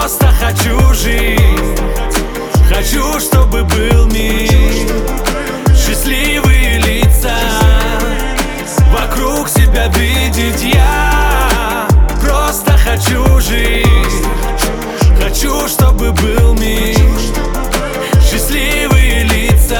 Просто хочу жить, хочу, чтобы был мир, счастливые лица, вокруг себя видеть. Я просто хочу жить, хочу, чтобы был мир, счастливые лица,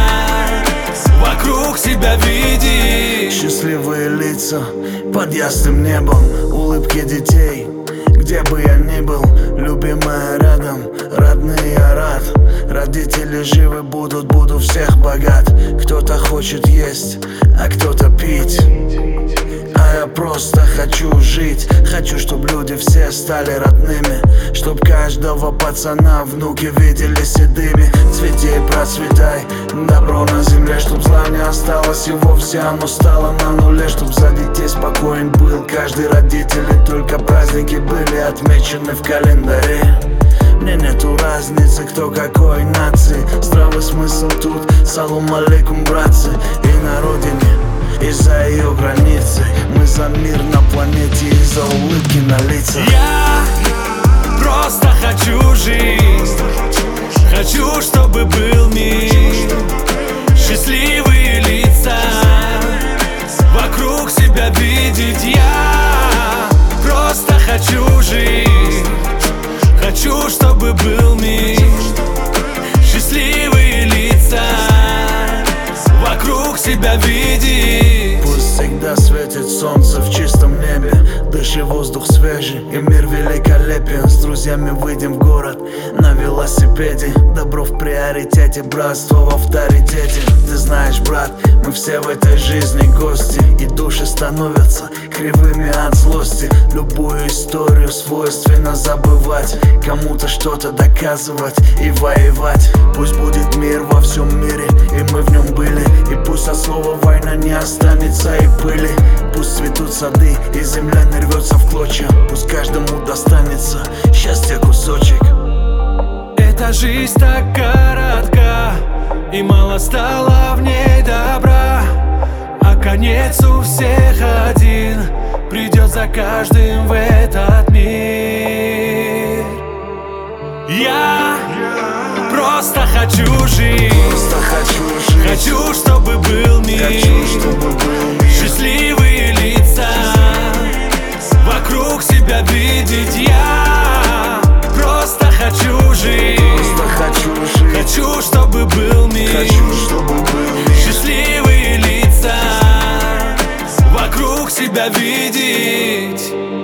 вокруг себя видеть. Счастливые лица под ясным небом, улыбки детей, где бы я ни был, любимая рядом, родные я рад. Родители живы будут, буду всех богат. Кто-то хочет есть, а кто-то пить, а я просто хочу жить. Хочу, чтоб люди все стали родными, чтоб каждого пацана внуки видели седыми. Цвети и процветай, добро на земле, чтоб зла не осталось и вовсе оно стало на нуле. Чтоб за детей спокоен был каждый родитель, и только праздники были отмечены в календаре. Мне нету разницы, кто какой нации, здравый смысл тут, салам алейкум, братцы. И на родине, и за ее границей, мы за мир на планете и за улыбки на лицах. Я просто хочу жить, хочу, чтобы был мир, счастливые лица, вокруг себя видеть. Я просто хочу жить, хочу, чтобы был мир, счастливые лица, вокруг себя видеть. Пусть всегда светит солнце в чистом небе, дыши воздух свежий и мир великолепен. С друзьями выйдем в город на велосипеде, добро в приоритете, братство в авторитете. Ты знаешь, брат, мы все в этой жизни гости, и души становятся кривыми от злости. Любую историю свойственно забывать, кому-то что-то доказывать и воевать. Пусть будет мир во всем мире, и мы в нем были, и пусть от слова война не останется и пыли. Пусть цветут сады, и земля не рвется в клочья, пусть каждому достанется счастья кусочек. Эта жизнь так коротка, и мало стало в ней добра, а конец у всех один, придет за каждым в этот мир. Я просто хочу жить, хочу, чтобы был мир, счастливые лица, вокруг себя видеть. Я просто хочу жить, хочу, чтобы был мир, счастливые лица, вокруг себя видеть.